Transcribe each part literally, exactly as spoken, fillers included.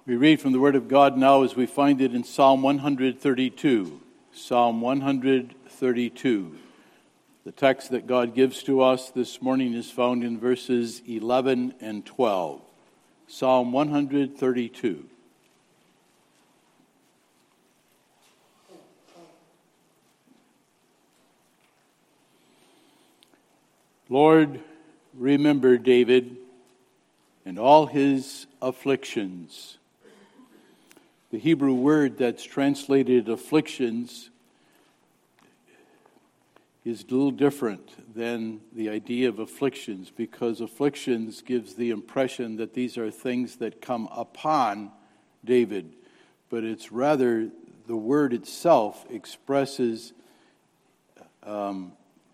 We read from the Word of God now as we find it in Psalm one thirty-two. Psalm one thirty-two. The text that God gives to us this morning is found in verses eleven and twelve. Psalm one thirty-two. Lord, remember David and all his afflictions. The Hebrew word that's translated afflictions is a little different than the idea of afflictions, because afflictions gives the impression that these are things that come upon David. But it's rather, the word itself expresses um,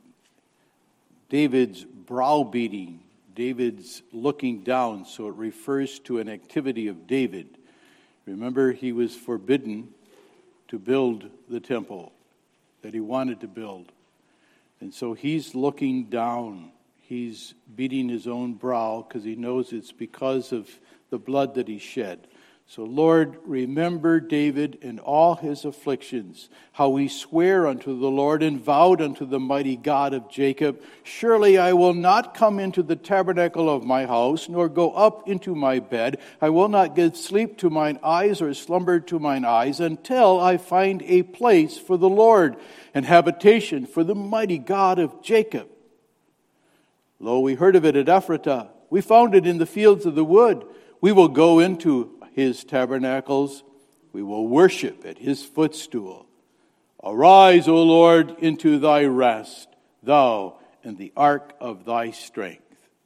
David's browbeating, David's looking down, so it refers to an activity of David. Remember, he was forbidden to build the temple that he wanted to build. And so he's looking down. He's beating his own brow because he knows it's because of the blood that he shed. So, Lord, remember David and all his afflictions, how he sware unto the Lord and vowed unto the mighty God of Jacob, surely I will not come into the tabernacle of my house, nor go up into my bed. I will not give sleep to mine eyes or slumber to mine eyes until I find a place for the Lord and habitation for the mighty God of Jacob. Lo, we heard of it at Ephratah. We found it in the fields of the wood. We will go into his tabernacles, we will worship at his footstool. Arise, O Lord, into thy rest, thou and the ark of thy strength.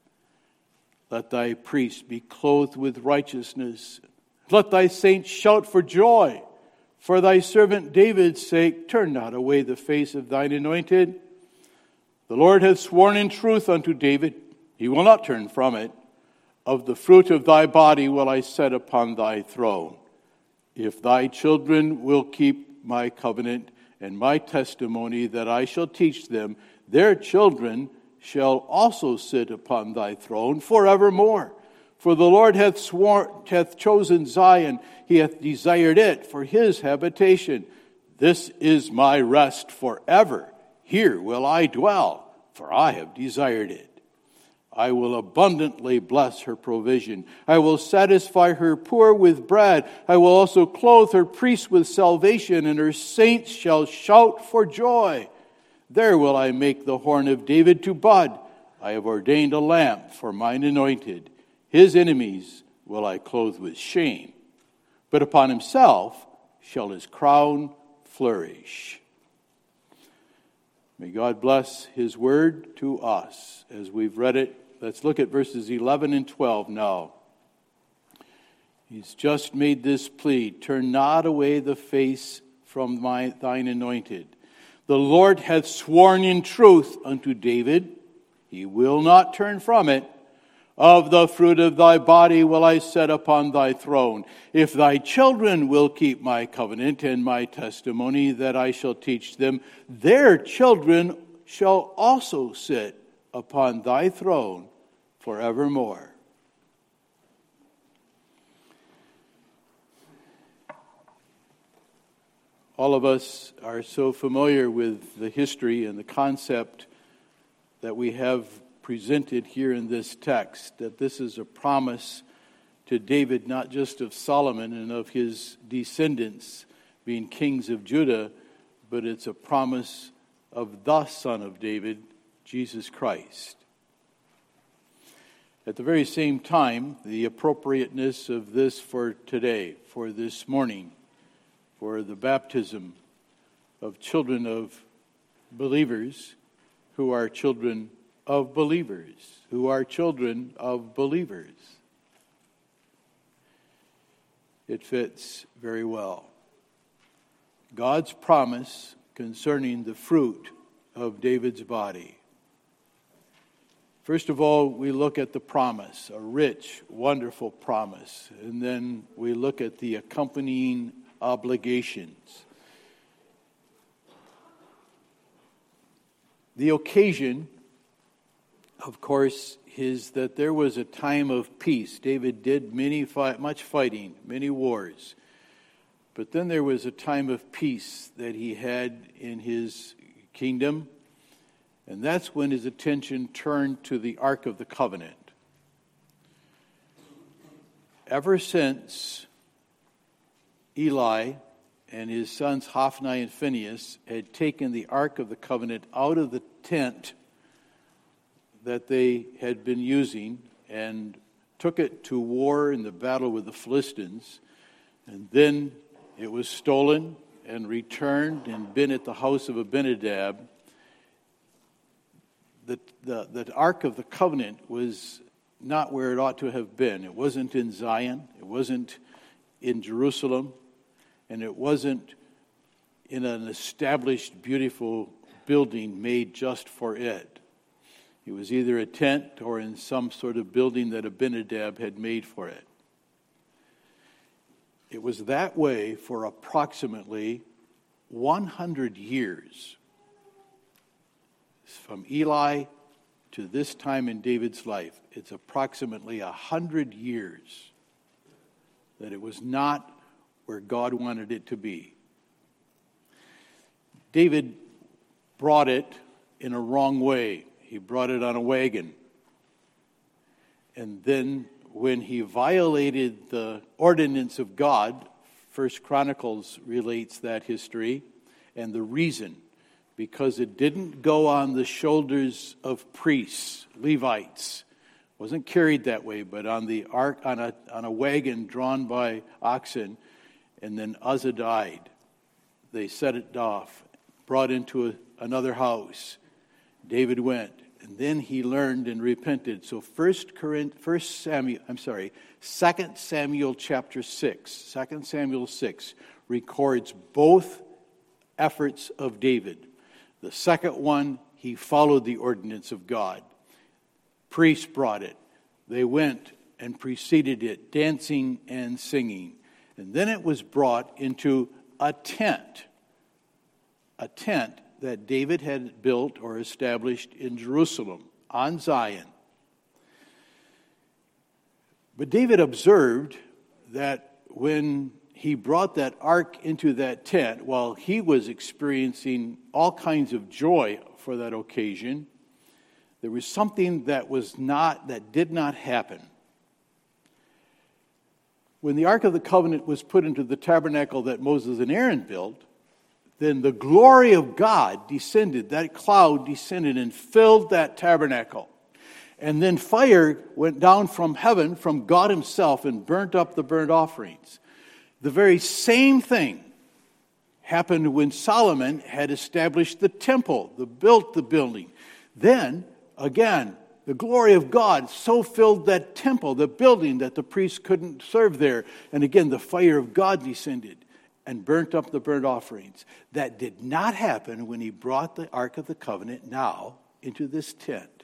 Let thy priests be clothed with righteousness. Let thy saints shout for joy. For thy servant David's sake, turn not away the face of thine anointed. The Lord hath sworn in truth unto David, he will not turn from it. Of the fruit of thy body will I set upon thy throne. If thy children will keep my covenant and my testimony that I shall teach them, their children shall also sit upon thy throne forevermore. For the Lord hath sworn, hath chosen Zion, he hath desired it for his habitation. This is my rest forever. Here will I dwell, for I have desired it. I will abundantly bless her provision. I will satisfy her poor with bread. I will also clothe her priests with salvation, and her saints shall shout for joy. There will I make the horn of David to bud. I have ordained a lamp for mine anointed. His enemies will I clothe with shame, but upon himself shall his crown flourish. May God bless his word to us as we've read it. Let's look at verses eleven and twelve now. He's just made this plea, turn not away the face from my, thine anointed. The Lord hath sworn in truth unto David, he will not turn from it. Of the fruit of thy body will I set upon thy throne. If thy children will keep my covenant and my testimony that I shall teach them, their children shall also sit upon thy throne forevermore. All of us are so familiar with the history and the concept that we have presented here in this text, that this is a promise to David, not just of Solomon and of his descendants being kings of Judah, but it's a promise of the Son of David, Jesus Christ. At the very same time, the appropriateness of this for today, for this morning, for the baptism of children of believers who are children of believers, who are children of believers. It fits very well. God's promise concerning the fruit of David's body. First of all, we look at the promise, a rich, wonderful promise. And then we look at the accompanying obligations. The occasion, of course, is that there was a time of peace. David did many fight, much fighting, many wars. But then there was a time of peace that he had in his kingdom, and that's when his attention turned to the Ark of the Covenant. Ever since Eli and his sons Hophni and Phinehas had taken the Ark of the Covenant out of the tent that they had been using and took it to war in the battle with the Philistines, and then it was stolen and returned and been at the house of Abinadab. The, the, the Ark of the Covenant was not where it ought to have been. It wasn't in Zion. It wasn't in Jerusalem. And it wasn't in an established, beautiful building made just for it. It was either a tent or in some sort of building that Abinadab had made for it. It was that way for approximately one hundred years. From Eli to this time in David's life, it's approximately one hundred years that it was not where God wanted it to be. David brought it in a wrong way. He brought it on a wagon. And then when he violated the ordinance of God, First Chronicles relates that history, and the reason, because it didn't go on the shoulders of priests, Levites. It wasn't carried that way, but on the ark, on a on a wagon drawn by oxen. And then Uzzah died. They set it off, brought into a, another house. David went, and then he learned and repented. So First Corinth, First Samuel, I'm sorry, Second Samuel chapter six, Second Samuel six records both efforts of David. The second one, he followed the ordinance of God. Priests brought it. They went and preceded it, dancing and singing. And then it was brought into a tent, a tent that David had built or established in Jerusalem, on Zion. But David observed that when he brought that ark into that tent, while he was experiencing all kinds of joy for that occasion, there was something that was not, that did not happen. When the Ark of the Covenant was put into the tabernacle that Moses and Aaron built, then the glory of God descended, that cloud descended and filled that tabernacle. And then fire went down from heaven, from God himself, and burnt up the burnt offerings. The very same thing happened when Solomon had established the temple, the built the building. Then, again, the glory of God so filled that temple, the building, that the priests couldn't serve there. And again, the fire of God descended and burnt up the burnt offerings. That did not happen when he brought the Ark of the Covenant now into this tent.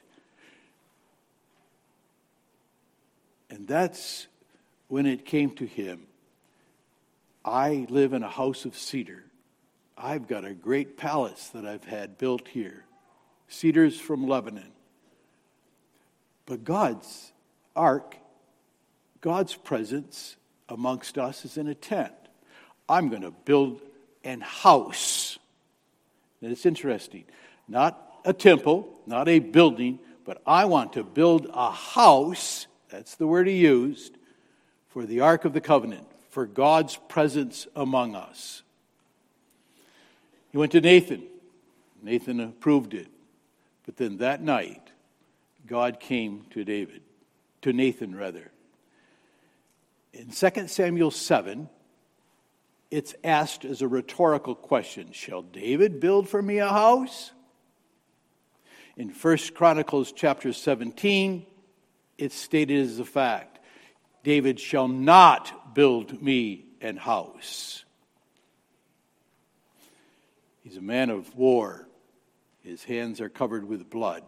And that's when it came to him. I live in a house of cedar. I've got a great palace that I've had built here. Cedars from Lebanon. But God's ark, God's presence amongst us is in a tent. I'm going to build an house. And it's interesting. Not a temple, not a building, but I want to build a house, that's the word he used, for the Ark of the Covenant, for God's presence among us. He went to Nathan. Nathan approved it. But then that night, God came to David, to Nathan rather. In Second Samuel seven, it's asked as a rhetorical question, shall David build for me a house? In First Chronicles chapter seventeen, it's stated as a fact, David shall not build me an house. He's a man of war. His hands are covered with blood.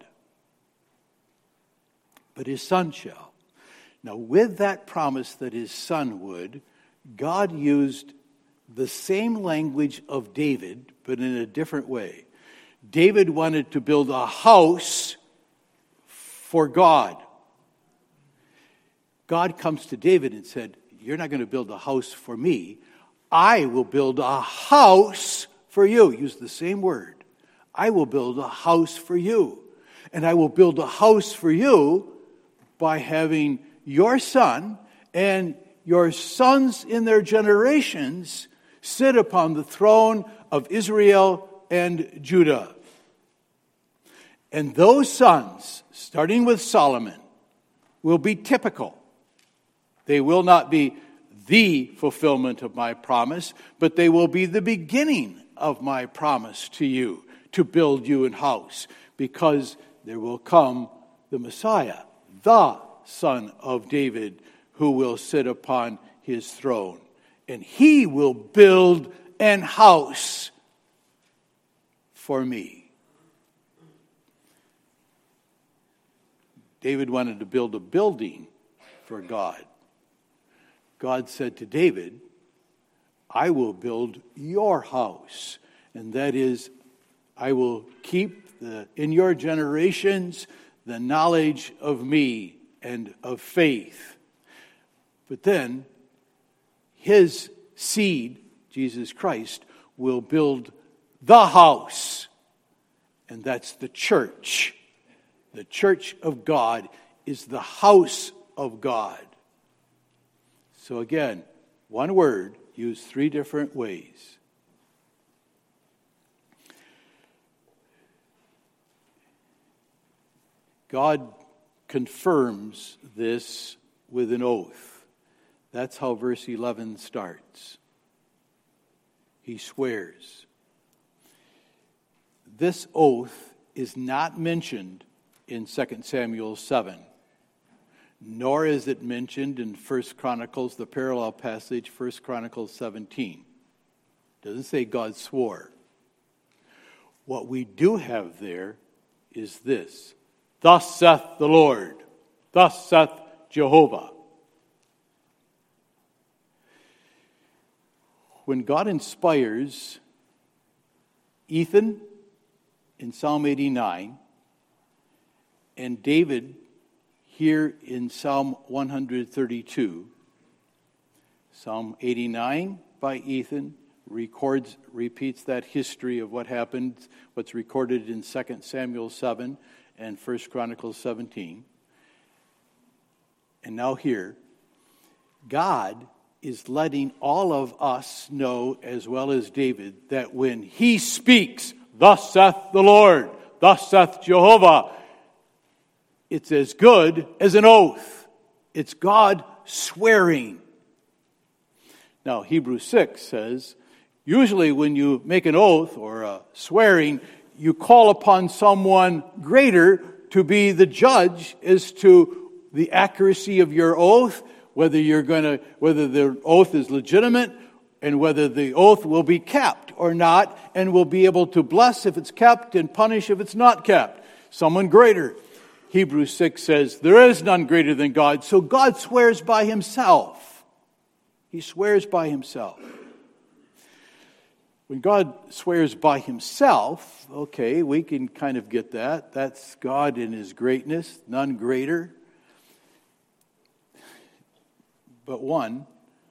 But his son shall. Now, with that promise that his son would, God used the same language of David, but in a different way. David wanted to build a house for God, God comes to David and said, you're not going to build a house for me. I will build a house for you. Use the same word. I will build a house for you. And I will build a house for you by having your son and your sons in their generations sit upon the throne of Israel and Judah. And those sons, starting with Solomon, will be typical. They will not be the fulfillment of my promise, but they will be the beginning of my promise to you, to build you an house, because there will come the Messiah, the Son of David, who will sit upon his throne. And he will build an house for me. David wanted to build a building for God. God said to David, I will build your house. And that is, I will keep the, in your generations the knowledge of me and of faith. But then, his seed, Jesus Christ, will build the house. And that's the church. The church of God is the house of God. So again, one word used three different ways. God confirms this with an oath. That's how verse eleven starts. He swears. This oath is not mentioned in Second Samuel seven, nor is it mentioned in First Chronicles, the parallel passage, First Chronicles seventeen. It doesn't say God swore. What we do have there is this. Thus saith the Lord. Thus saith Jehovah. When God inspires Ethan in Psalm eighty-nine and David here in Psalm one thirty-two, Psalm eighty-nine by Ethan records, repeats that history of what happened, what's recorded in Second Samuel seven and First Chronicles seventeen. And now here, God is letting all of us know, as well as David, that when he speaks, thus saith the Lord, thus saith Jehovah, it's as good as an oath. It's God swearing. Now, Hebrews six says, usually when you make an oath or a swearing, you call upon someone greater to be the judge as to the accuracy of your oath, whether you're going to, whether the oath is legitimate, and whether the oath will be kept or not, and will be able to bless if it's kept and punish if it's not kept. Someone greater. Hebrews six says, there is none greater than God, so God swears by himself. He swears by himself. When God swears by himself, okay, we can kind of get that. That's God in his greatness, none greater. But one,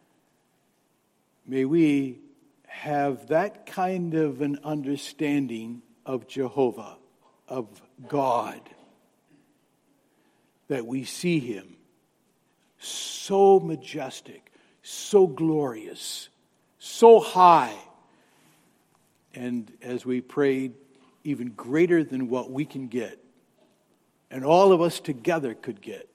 may we have that kind of an understanding of Jehovah, of God, that we see him so majestic, so glorious, so high, and as we prayed, even greater than what we can get, and all of us together could get.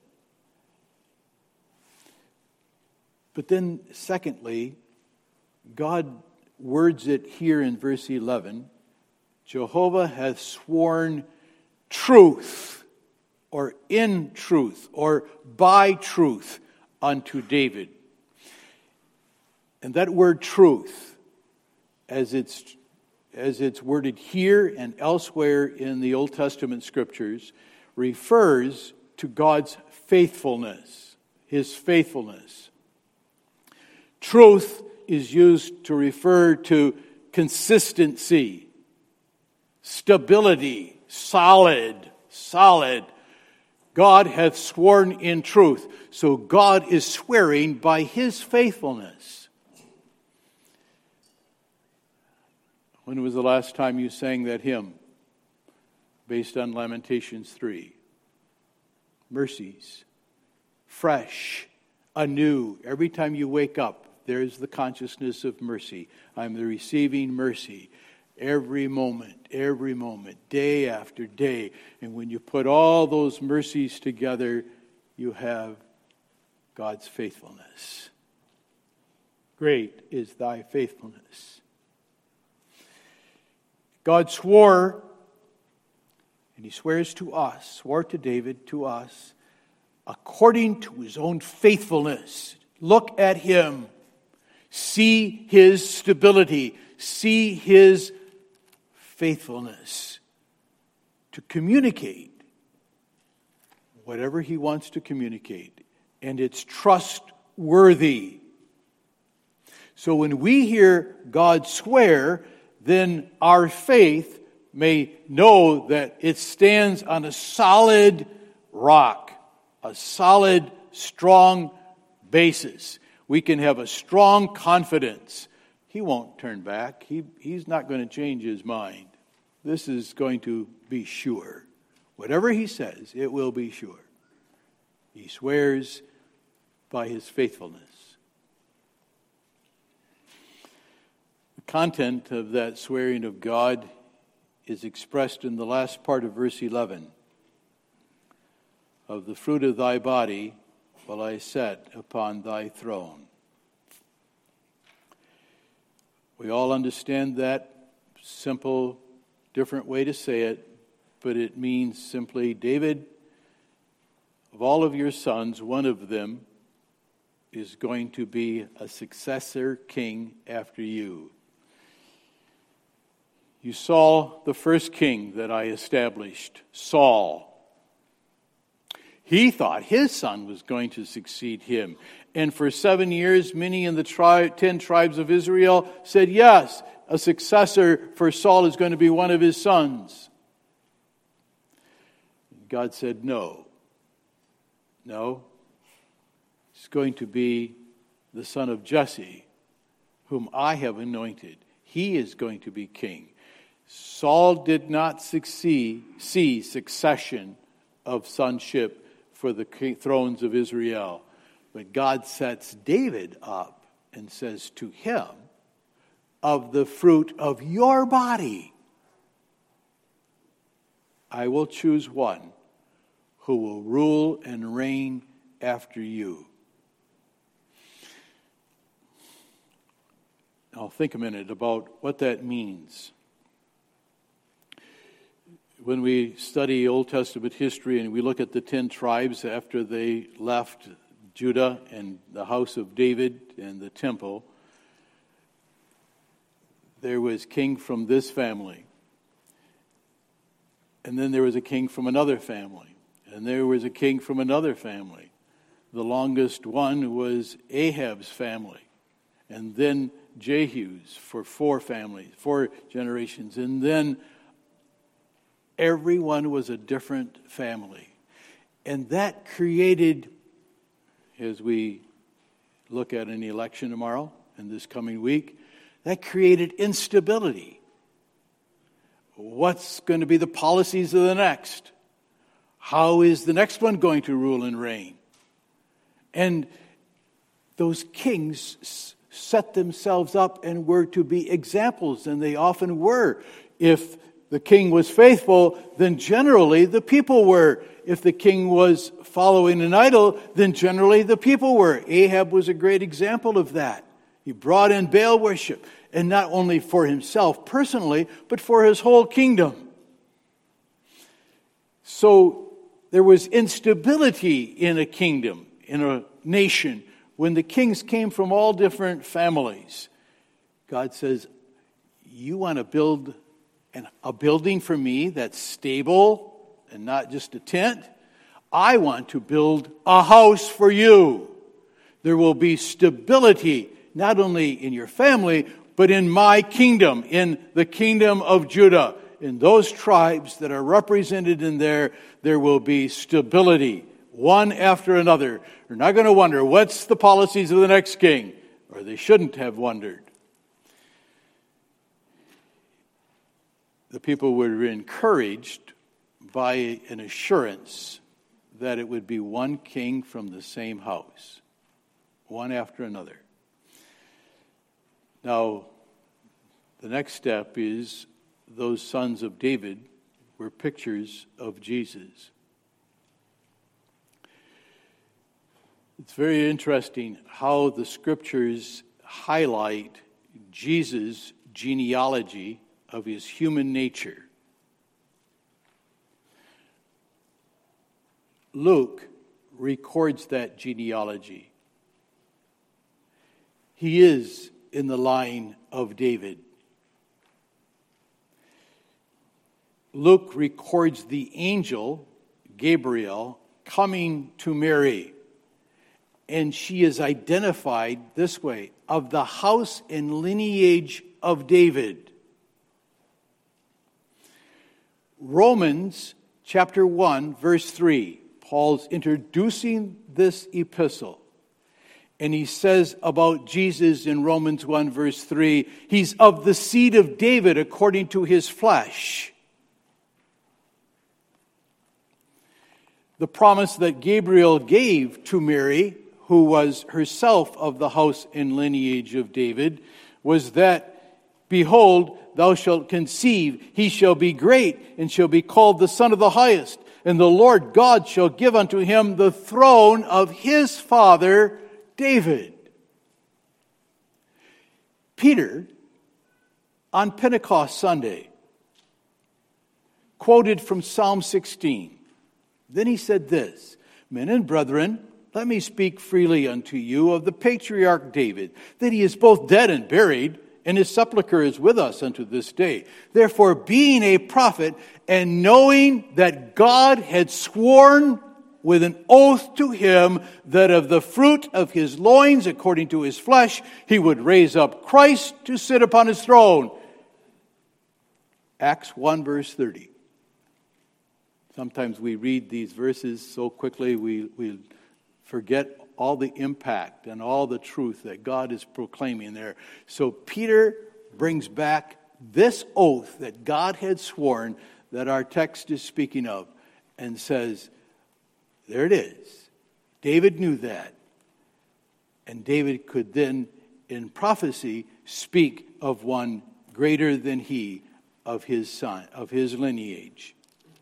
But then, secondly, God words it here in verse eleven. Jehovah hath sworn truth, or in truth, or by truth unto David. And that word truth, as it's as it's worded here and elsewhere in the Old Testament scriptures, refers to God's faithfulness, his faithfulness. Truth is used to refer to consistency, stability, solid, solid. God hath sworn in truth. So God is swearing by his faithfulness. When was the last time you sang that hymn based on Lamentations three? Mercies, fresh, anew. Every time you wake up, there's the consciousness of mercy. I'm receiving mercy every moment, every moment, day after day. And when you put all those mercies together, you have God's faithfulness. Great is thy faithfulness. God swore, and he swears to us, swore to David, to us, according to his own faithfulness. Look at him. See his stability. See his faithfulness to communicate whatever he wants to communicate. And it's trustworthy. So when we hear God swear, then our faith may know that it stands on a solid rock, a solid, strong basis. We can have a strong confidence. He won't turn back. He, he's not going to change his mind. This is going to be sure. Whatever he says, it will be sure. He swears by his faithfulness. The content of that swearing of God is expressed in the last part of verse eleven. Of the fruit of thy body will I set upon thy throne. We all understand that simple, different way to say it, but it means simply, David, of all of your sons, one of them is going to be a successor king after you. You saw the first king that I established, Saul. He thought his son was going to succeed him. And for seven years, many in the tri- ten tribes of Israel said, yes, a successor for Saul is going to be one of his sons. God said, no. No. It's going to be the son of Jesse, whom I have anointed. He is going to be king. Saul did not succeed, see succession of sonship for the thrones of Israel. But God sets David up and says to him, of the fruit of your body, I will choose one who will rule and reign after you. Now think a minute about what that means. When we study Old Testament history and we look at the ten tribes after they left Judah and the house of David and the temple, there was king from this family. And then there was a king from another family. And there was a king from another family. The longest one was Ahab's family. And then Jehu's for four families, four generations. And then everyone was a different family. And that created, as we look at an election tomorrow and this coming week, that created instability. What's going to be the policies of the next? How is the next one going to rule and reign? And those kings set themselves up and were to be examples, and they often were. If the king was faithful, then generally the people were. If the king was following an idol, then generally the people were. Ahab was a great example of that. He brought in Baal worship, and not only for himself personally, but for his whole kingdom. So there was instability in a kingdom, in a nation, when the kings came from all different families. God says, you want to build an, a building for me that's stable and not just a tent? I want to build a house for you. There will be stability, not only in your family, but in my kingdom, in the kingdom of Judah. in those tribes that are represented in there, there will be stability, one after another. They're not going to wonder, what's the policies of the next king? Or they shouldn't have wondered. The people were encouraged by an assurance that it would be one king from the same house, one after another. Now, the next step is those sons of David were pictures of Jesus. It's very interesting how the scriptures highlight Jesus' genealogy of his human nature. Luke records that genealogy. He is in the line of David. Luke records the angel, Gabriel, coming to Mary. And she is identified this way, of the house and lineage of David. Romans chapter one, verse three. Paul's introducing this epistle. And he says about Jesus in Romans one, verse three, he's of the seed of David according to his flesh. The promise that Gabriel gave to Mary, who was herself of the house and lineage of David, was that, behold, thou shalt conceive, he shall be great, and shall be called the Son of the Highest. And the Lord God shall give unto him the throne of his father David. Peter, on Pentecost Sunday, quoted from Psalm sixteen. Then he said this, Men and brethren, let me speak freely unto you of the patriarch David, that he is both dead and buried, and his sepulchre is with us unto this day. Therefore, being a prophet, and knowing that God had sworn with an oath to him that of the fruit of his loins, according to his flesh, he would raise up Christ to sit upon his throne. Acts one, verse thirty. Sometimes we read these verses so quickly we, we forget all the impact and all the truth that God is proclaiming there. So Peter brings back this oath that God had sworn that our text is speaking of and says, there it is. David knew that. And David could then, in prophecy, speak of one greater than he, of his son, of his lineage.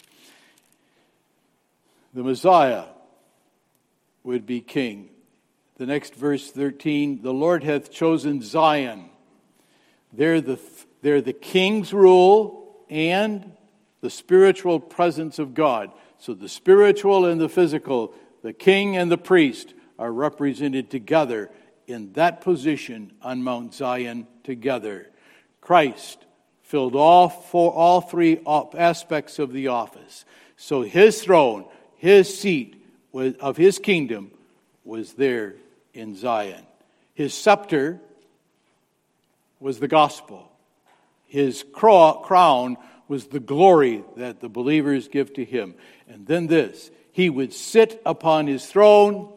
The Messiah would be king. The next verse thirteen, the Lord hath chosen Zion. There the, there the king's rule and the spiritual presence of God. So the spiritual and the physical, the king and the priest are represented together in that position on Mount Zion together. Christ filled all four, all three aspects of the office. So his throne, his seat was, of his kingdom was there in Zion. His scepter was the gospel. His crown was the glory that the believers give to him. And then this, he would sit upon his throne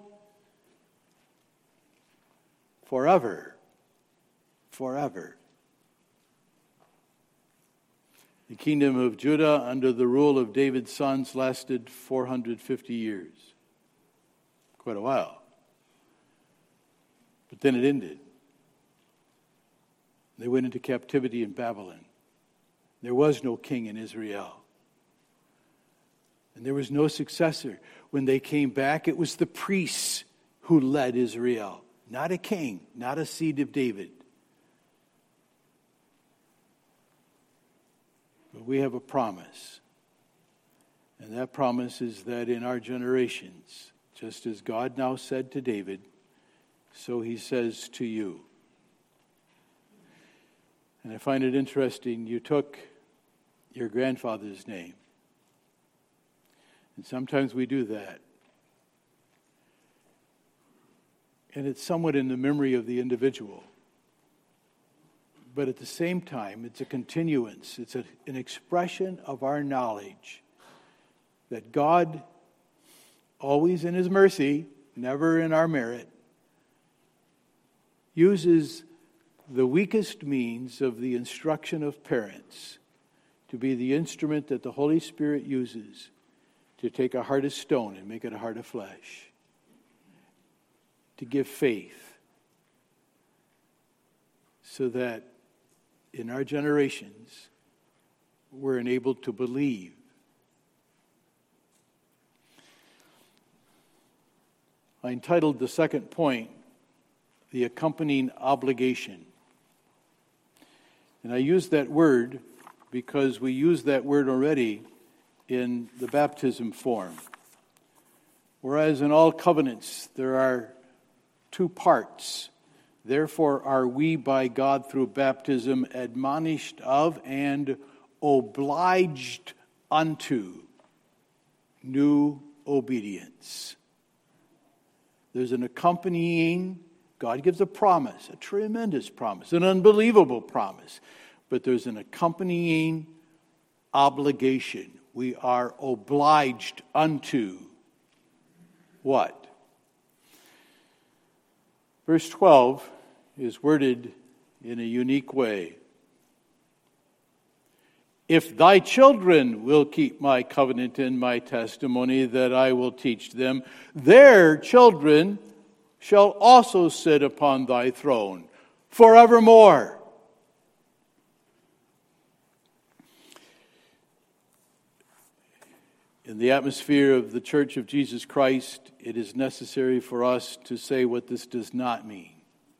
forever. Forever. The kingdom of Judah under the rule of David's sons lasted four hundred fifty years. Quite a while. But then it ended. They went into captivity in Babylon. There was no king in Israel. And there was no successor. When they came back, it was the priests who led Israel. Not a king, not a seed of David. But we have a promise. And that promise is that in our generations, just as God now said to David, so he says to you. And I find it interesting, you took your grandfather's name. And sometimes we do that. And it's somewhat in the memory of the individual. but at the same time, it's a continuance. It's a, an expression of our knowledge that God, always in His mercy, never in our merit, uses the weakest means of the instruction of parents to be the instrument that the Holy Spirit uses to take a heart of stone and make it a heart of flesh, to give faith, so that in our generations we're enabled to believe. I entitled the second point, The Accompanying Obligation. And I use that word because we use that word already in the baptism form. Whereas in all covenants there are two parts. Therefore are we by God through baptism admonished of and obliged unto new obedience. There's an accompanying, God gives a promise, a tremendous promise, an unbelievable promise. But there's an accompanying obligation. We are obliged unto what? Verse twelve is worded in a unique way. If thy children will keep my covenant and my testimony that I will teach them, their children shall also sit upon thy throne forevermore. In the atmosphere of the Church of Jesus Christ, it is necessary for us to say what this does not mean.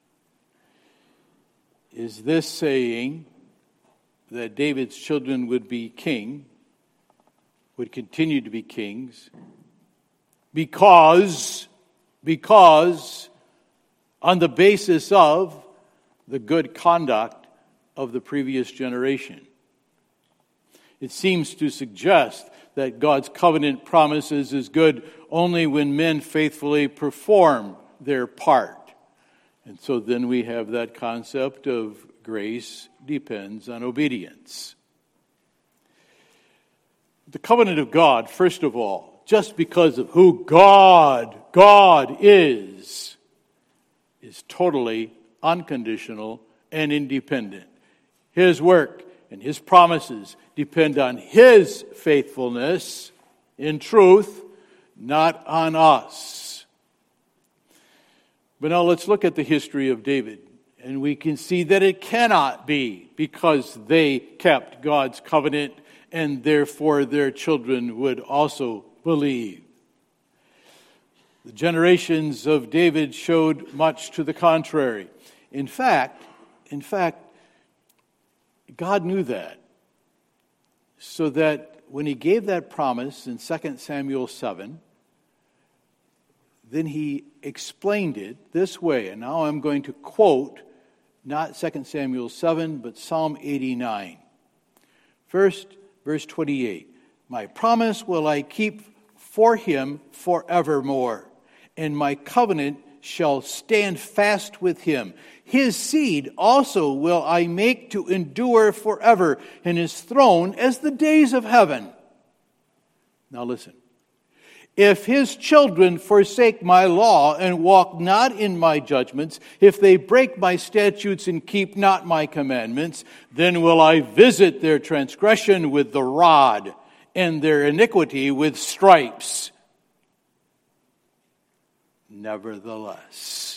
Is this saying that David's children would be king, would continue to be kings, because, because on the basis of the good conduct of the previous generation? It seems to suggest that God's covenant promises is good only when men faithfully perform their part. And so then we have that concept of grace depends on obedience. The covenant of God, first of all, just because of who God, God is, is totally unconditional and independent. His work and His promises depend on His faithfulness in truth, not on us. But now let's look at the history of David. And we can see that it cannot be because they kept God's covenant and therefore their children would also believe. The generations of David showed much to the contrary. In fact, in fact, God knew that. So that when He gave that promise in Second Samuel seven, then He explained it this way. And now I'm going to quote not Second Samuel seven, but Psalm eighty-nine. First, verse twenty-eight. My promise will I keep for him forevermore, and my covenant shall stand fast with him. His seed also will I make to endure forever, and his throne as the days of heaven. Now listen. If his children forsake my law and walk not in my judgments, if they break my statutes and keep not my commandments, then will I visit their transgression with the rod and their iniquity with stripes. Nevertheless,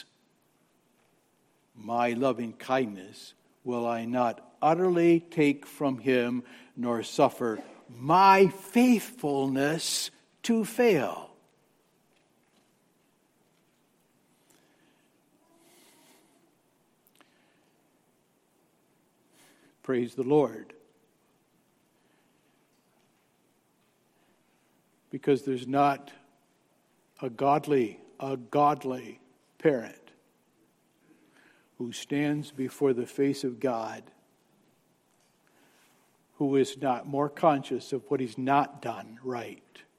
my loving kindness will I not utterly take from him, nor suffer my faithfulness to fail. Praise the Lord. Because there's not a godly, a godly parent who stands before the face of God who is not more conscious of what he's not done right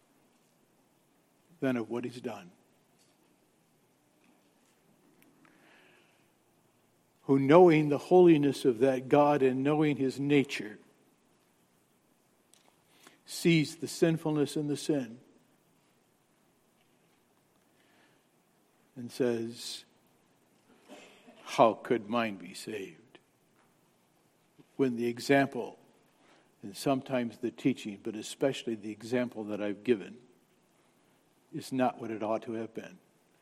than of what he's done. who, knowing the holiness of that God and knowing his nature, sees the sinfulness and the sin and says, how could mine be saved? When the example, and sometimes the teaching, but especially the example that I've given, is not what it ought to have been.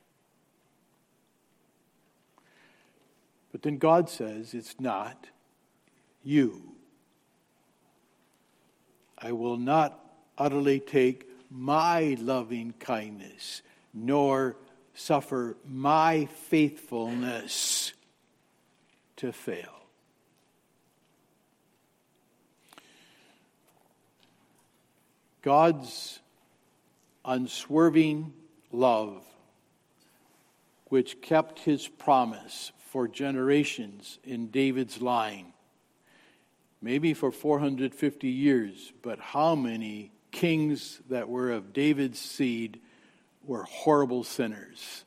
But then God says, it's not you. I will not utterly take my loving kindness, nor suffer my faithfulness to fail. God's unswerving love, which kept his promise for generations in David's line, maybe for four hundred fifty years, but how many kings that were of David's seed were horrible sinners?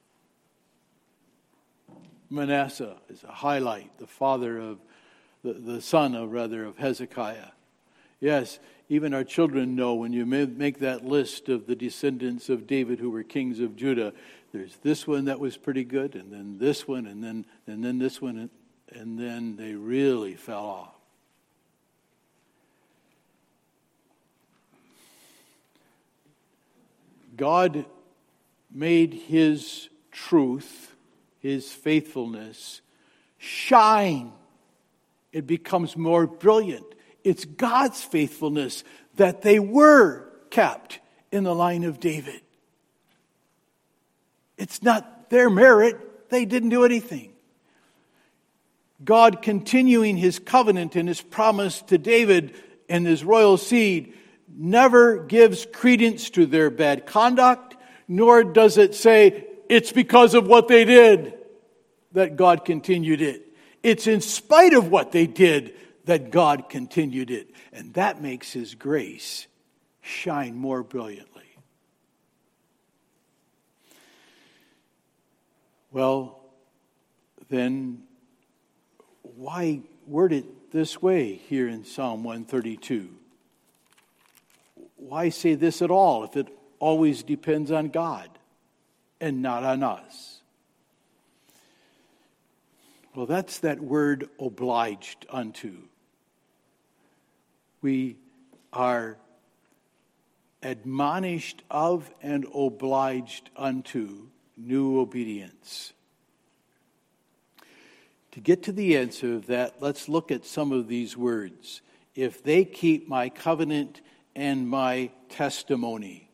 Manasseh is a highlight, the father of, the, the son of, rather, of Hezekiah. Yes, even our children know when you make that list of the descendants of David who were kings of Judah, there's this one that was pretty good, and then this one, and then and then this one, and, and then they really fell off. God made his truth, his faithfulness, shine. It becomes more brilliant. It's God's faithfulness that they were kept in the line of David. It's not their merit. They didn't do anything. God continuing his covenant and his promise to David and his royal seed never gives credence to their bad conduct, nor does it say it's because of what they did that God continued it. It's in spite of what they did that God continued it. And that makes his grace shine more brilliantly. Well, then, why word it this way here in Psalm one thirty-two? Why say this at all if it always depends on God and not on us? Well, that's that word obliged unto. We are admonished of and obliged unto new obedience. To get to the answer of that, let's look at some of these words. If they keep my covenant and my testimony.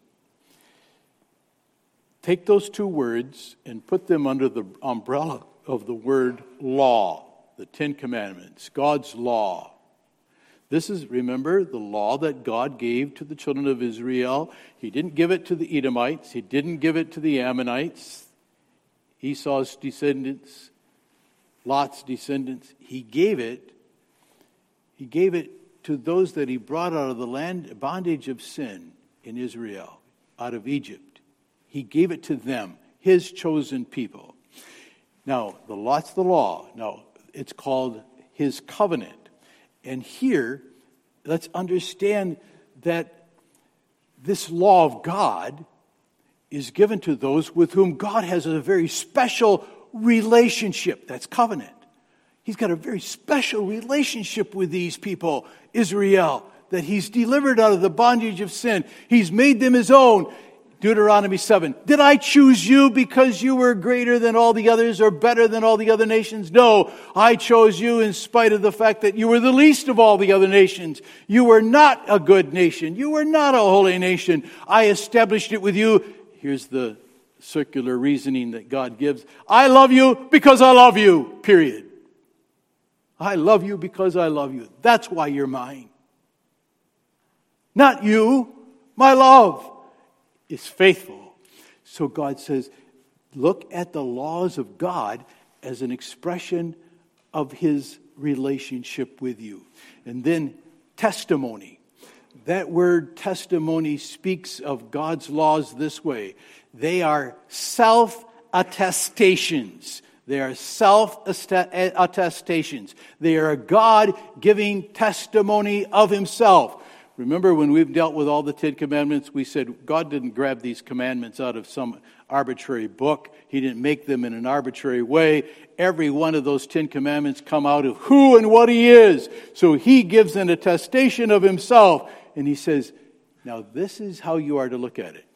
Take those two words and put them under the umbrella of the word law, the Ten Commandments, God's law. This is, remember, the law that God gave to the children of Israel. He didn't give it to the Edomites. He didn't give it to the Ammonites, Esau's descendants, Lot's descendants. He gave it. He gave it to those that he brought out of the land bondage of sin in Israel, out of Egypt. He gave it to them, his chosen people. Now, the law's the law. Now, it's called his covenant. And here, let's understand that this law of God is given to those with whom God has a very special relationship. That's covenant. He's got a very special relationship with these people, Israel, that he's delivered out of the bondage of sin. He's made them his own. Deuteronomy seven. Did I choose you because you were greater than all the others or better than all the other nations? No, I chose you in spite of the fact that you were the least of all the other nations. You were not a good nation. You were not a holy nation. I established it with you. Here's the circular reasoning that God gives. I love you because I love you, period. I love you because I love you. That's why you're mine. Not you, my love is faithful. So God says, look at the laws of God as an expression of his relationship with you. And then testimony. That word testimony speaks of God's laws this way. They are self-attestations. They are self-attestations. They are God giving testimony of himself. Remember when we've dealt with all the Ten Commandments, we said God didn't grab these commandments out of some arbitrary book. He didn't make them in an arbitrary way. Every one of those Ten Commandments come out of who and what he is. So he gives an attestation of himself. And he says, now this is how you are to look at it.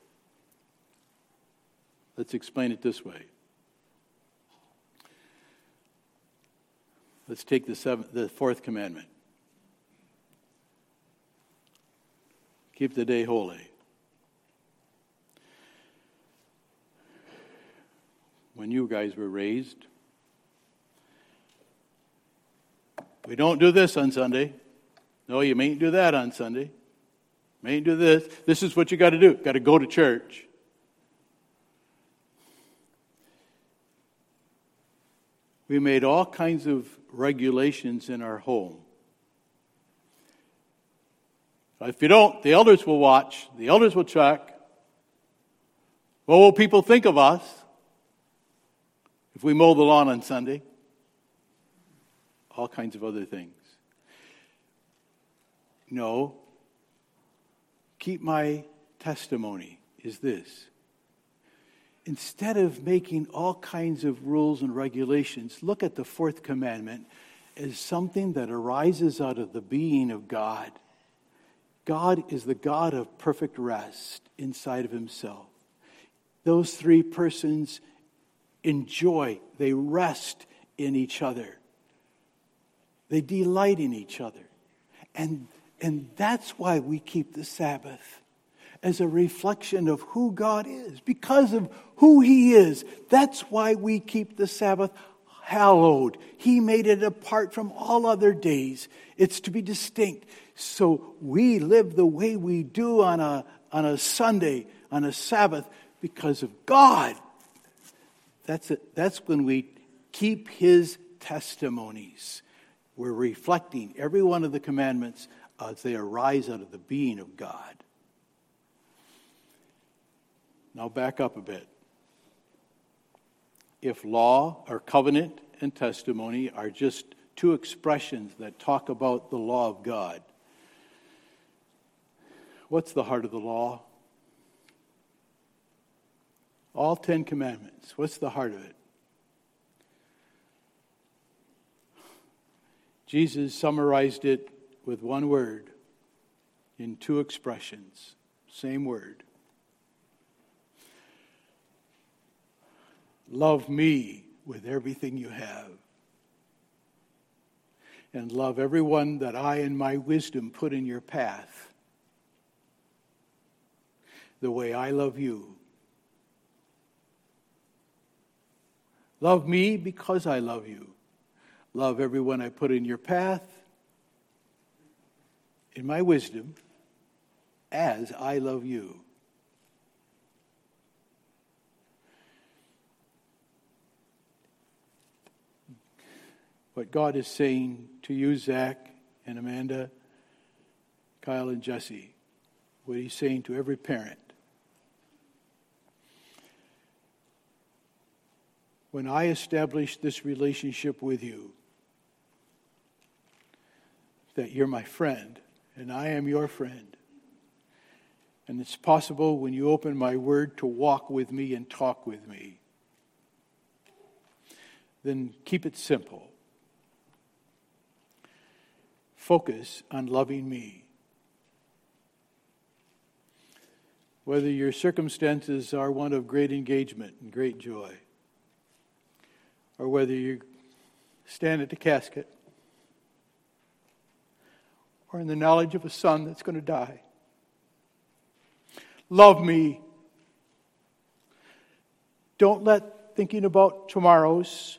Let's explain it this way. Let's take the seventh, the fourth commandment. Keep the day holy. When you guys were raised, we don't do this on Sunday. No, you mayn't do that on Sunday. Mayn't do this. This is what you got to do. Got to go to church. We made all kinds of regulations in our home. If you don't, the elders will watch. The elders will check. What will people think of us if we mow the lawn on Sunday? All kinds of other things. No. Keep my testimony is this. Instead of making all kinds of rules and regulations, look at the fourth commandment as something that arises out of the being of God. God is the God of perfect rest inside of himself. Those three persons enjoy, they rest in each other. They delight in each other. And, and that's why we keep the Sabbath, as a reflection of who God is. Because of who he is, that's why we keep the Sabbath hallowed. He made it apart from all other days. It's to be distinct. So we live the way we do on a, on a Sunday, on a Sabbath, because of God. That's it. That's when we keep his testimonies. We're reflecting every one of the commandments as they arise out of the being of God. Now back up a bit. If law or covenant and testimony are just two expressions that talk about the law of God, what's the heart of the law? All Ten Commandments. What's the heart of it? Jesus summarized it with one word in two expressions. Same word. Love me with everything you have. And love everyone that I in my wisdom put in your path. The way I love you. Love me because I love you. Love everyone I put in your path, in my wisdom, as I love you. What God is saying to you, Zach and Amanda, Kyle and Jesse, what he's saying to every parent. When I established this relationship with you, that you're my friend, and I am your friend. And it's possible when you open my word to walk with me and talk with me. Then keep it simple. Focus on loving me. Whether your circumstances are one of great engagement and great joy, or whether you stand at the casket, or in the knowledge of a son that's going to die. Love me. Don't let thinking about tomorrows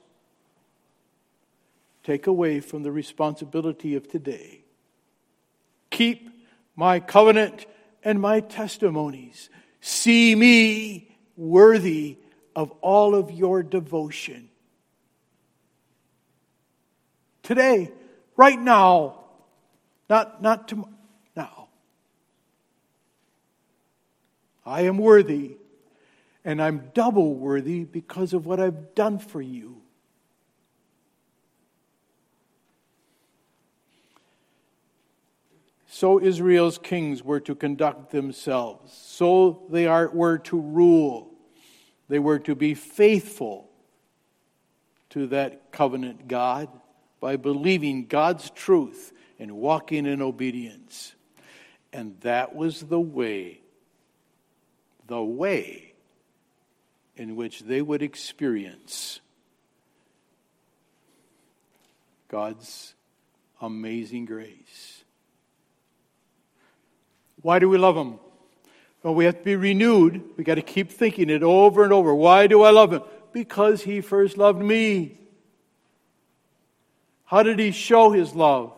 take away from the responsibility of today. Keep my covenant and my testimonies. See me worthy of all of your devotion. Today, right now, not, not tomorrow, now. I am worthy, and I'm double worthy because of what I've done for you so Israel's kings were to conduct themselves. So they are, were to rule. They were to be faithful to that covenant God by believing God's truth and walking in obedience. And that was the way, the way in which they would experience God's amazing grace. Why do we love Him? Well, we have to be renewed. We got to keep thinking it over and over. Why do I love Him? Because He first loved me. How did He show His love?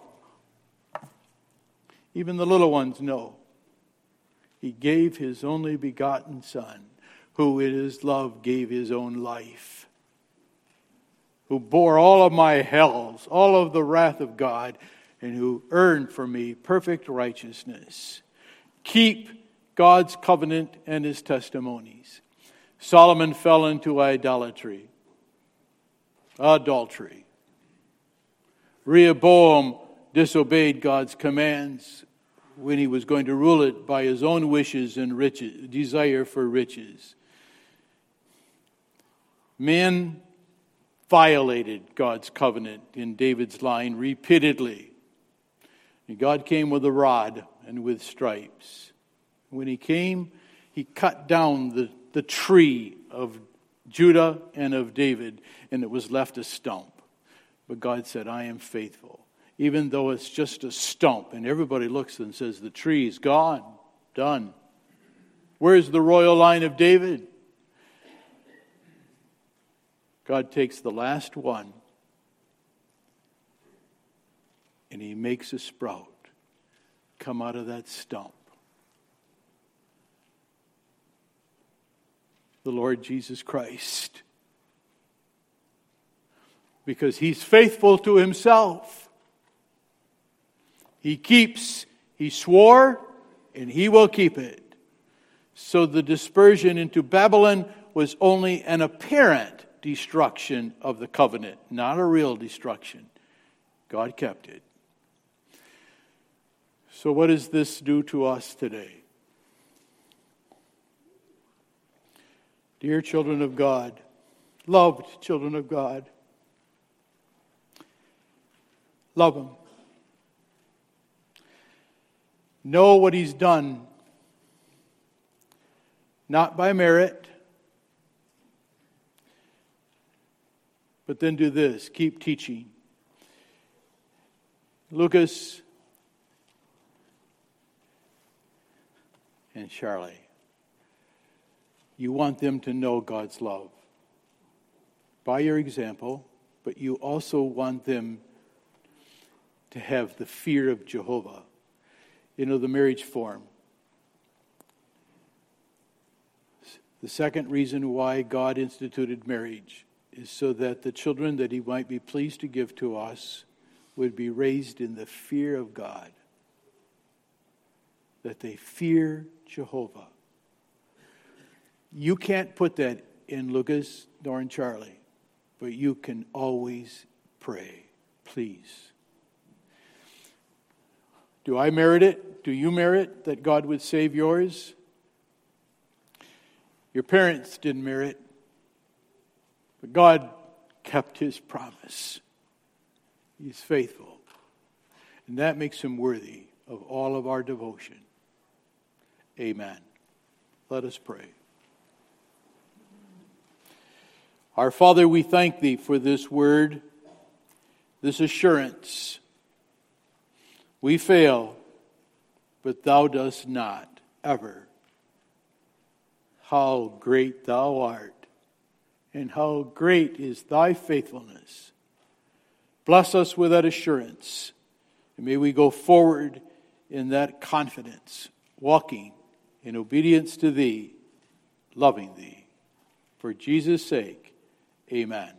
Even the little ones know. He gave His only begotten Son, who in His love gave His own life, who bore all of my hells, all of the wrath of God, and who earned for me perfect righteousness. Keep God's covenant and His testimonies. Solomon fell into idolatry, adultery. Rehoboam disobeyed God's commands when he was going to rule it by his own wishes and riches, desire for riches. Men violated God's covenant in David's line repeatedly. And God came with a rod and with stripes. When He came, He cut down the, the tree of Judah and of David, and it was left a stump. But God said, I am faithful. Even though it's just a stump, and everybody looks and says, the tree's gone, done. Where's the royal line of David? God takes the last one, and He makes a sprout come out of that stump. The Lord Jesus Christ. Because He's faithful to Himself. He keeps, He swore, and He will keep it. So the dispersion into Babylon was only an apparent destruction of the covenant, not a real destruction. God kept it. So what does this do to us today? Dear children of God, loved children of God, love Him. Know what He's done, not by merit, but then do this, keep teaching. Lucas and Charlie, you want them to know God's love by your example, but you also want them to have the fear of Jehovah. You know, the marriage form. The second reason why God instituted marriage is so that the children that He might be pleased to give to us would be raised in the fear of God. That they fear Jehovah. You can't put that in Lucas nor in Charlie, but you can always pray, please. Do I merit it? Do you merit that God would save yours? Your parents didn't merit, but God kept His promise. He's faithful. And that makes Him worthy of all of our devotion. Amen. Let us pray. Our Father, we thank Thee for this word, this assurance. We fail, but Thou dost not, ever. How great Thou art, and how great is Thy faithfulness. Bless us with that assurance, and may we go forward in that confidence, walking in obedience to Thee, loving Thee. For Jesus' sake, amen.